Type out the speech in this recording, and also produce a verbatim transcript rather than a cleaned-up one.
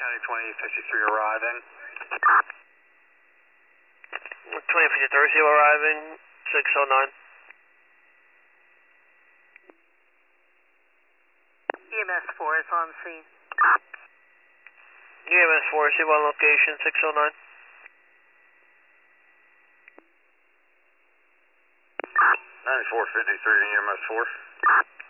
County twenty fifty-three arriving. twenty fifty-three, zero arriving, six oh nine. E M S four is on scene. E M S four, C one location, six oh nine. ninety-four fifty-three, E M S four.